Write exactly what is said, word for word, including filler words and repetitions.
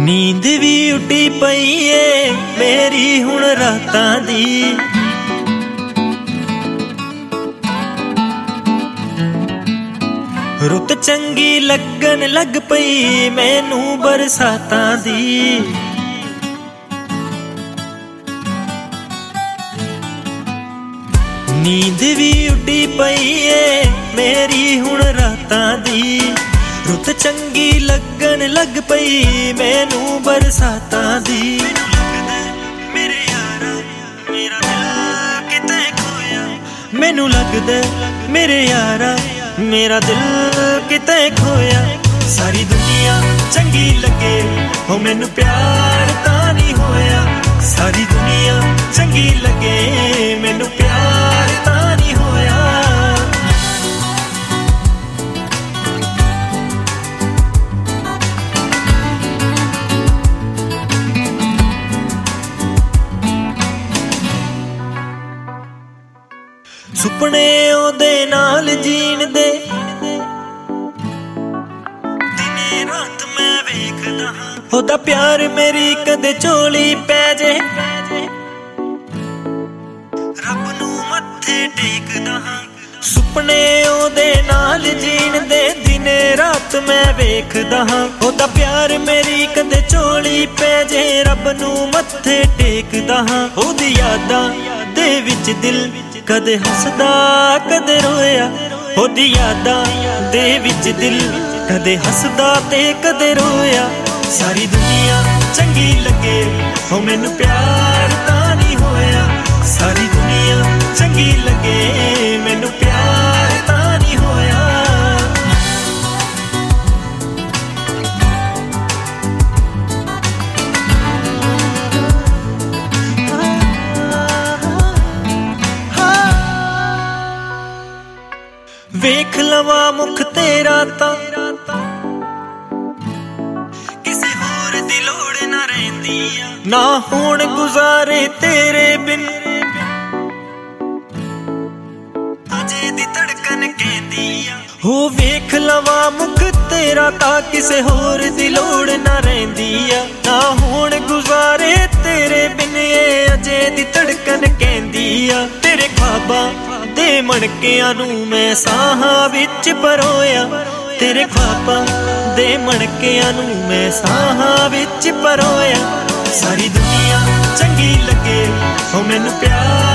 नींद भी उठी पई ए मेरी हुण रातां दी। रुत चंगी लगन लग पई मैनू बरसातां दी। नींद भी उठी पई ए मेरी हुण रातां दी। रुत चंगी लगन लग पई मैनू बरसातां दी। मेरे यारा मेरा दिल किते खोया, मैनू लगदा मेरे यारा मेरा दिल किते खोया। सारी दुनिया चंगी लगे हो मैनू प्यार तां नहीं होया। सारी दुनिया चंगी लगे मैनू प्यार तां नहीं होया। सुपने ओदे नाल जीण दे दिने रात मैं वेखदा हां। ओदा प्यार मेरी कदे झोली पै जे, रब नू मत्थे टेकदा हां। सुपने ओदे नाल जीण दे दिने रात मैं वेखदा हां। ओदा प्यार मेरी कदे झोली पै जे, रब नू मत्थे टेकदा हां। ओदी यादां दे विच दिल कदे हसदा कदे रोया। ओदी यादां दे विच दिल कदे हसदा ते कदे रोया। सारी दुनिया चंगी लगे हो मैनू प्यार तां नहीं होया। सारी दुनिया चंगी लगे मैनू प्यार तां नहीं होया। वेख लवा मुख तेरा तां किसे होर दी लोड़ ना रहिंदी आ। ना होण गुजारे तेरे बिन अजे दी धड़कन कहंदी आ। हो वेख लवा मुख तेरा तां किसे होर दी लोड़ ना रहिंदी आ। ना होण गुजारे तेरे बिन अजे दी धड़कन कहंदी आ। तेरे ख्वाबां दे मणकियां नू मैं साहां विच परोया। तेरे ख्वाबां दे मणकियां नू मैं साहां विच परोया। सारी दुनिया चंगी लगे हो मैनू प्यार